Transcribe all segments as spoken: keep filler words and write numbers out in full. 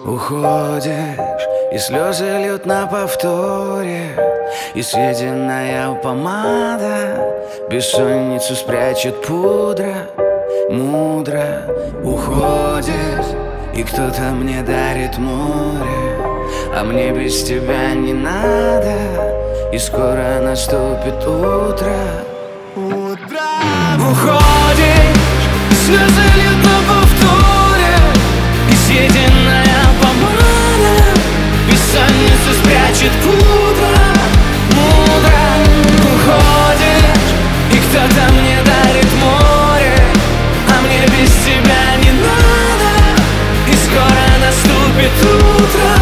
Уходишь, и слезы льют на повторе, и съеденная помада бессонницу спрячет пудра. Мудро уходишь, и кто-то мне дарит море, а мне без тебя не надо, и скоро наступит утро. Утро. Уходишь, и слезы льют на повторе, и съеденная помада бессонницу спрячет пудра. Мудро уходишь, и кто-то мне дарит море, а мне без тебя не надо, и скоро наступит утро.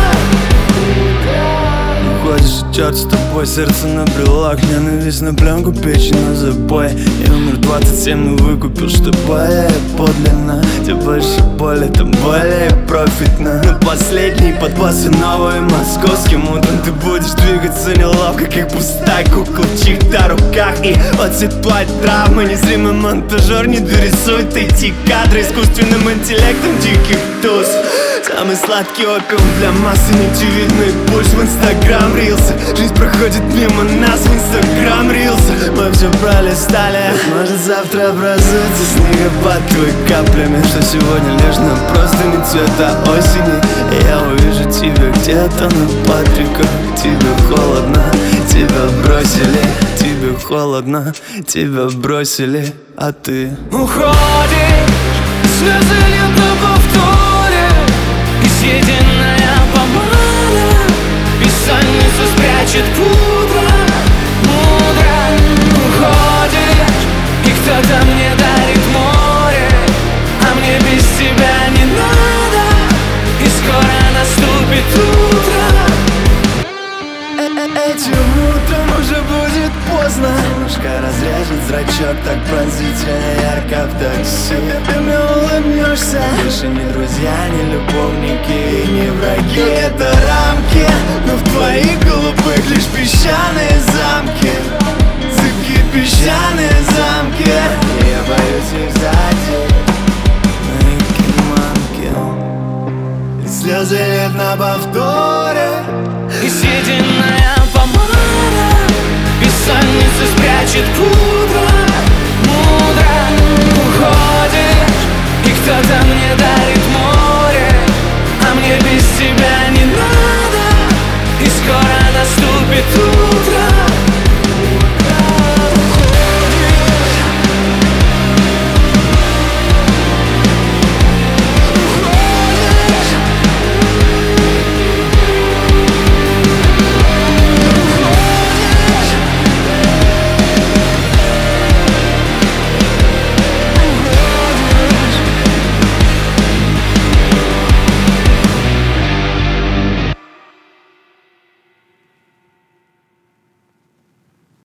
Уходишь, и черт с тобой, сердце на брелок, ненависть на пленку, печень на забой. Я умер двадцать семь, но выкупил, что более подлинно. Тем больше боли, тем более профитно. Но последний подбас и новый московским утром ты будешь двигаться неловко, как пустая кукла в чьих-то руках. И отсыпать травмы, незримый монтажер не дорисует эти кадры искусственным интеллектом диких туз. Самый сладкий опиум для массы, неочевидный пульс в инстаграм рилсы. Жизнь проходит мимо нас в инстаграм рилсы. Мы все пролистали, может завтра образуется снегопад твоими каплями, что сегодня лишь нам просто не цвета осени. И я увижу тебя где-то на Патриках. Тебе холодно, тебя бросили. Тебе холодно, тебя бросили, а ты уходишь, слезы льют на повторе, и съеденная помада бессонницу спрячет пудра. Мудро уходишь, и кто-то мне дарит море, а мне без тебя не надо, и скоро наступит утро. Этим утром уже будет поздно. Солнышко разрежет зрачок так пронзительно ярко в такси. Ты мне улыбнешься. Больше не друзья, не любовники, не враги. Это рамки, но в твоих голубых лишь песчаные замки. Цепкие песчаные замки. Я боюсь их сзади. Мои киманки. Слезы льют на повторе, и съеденная помада бессонницу спрячет пудра. Мудро уходишь, и кто-то мне дарит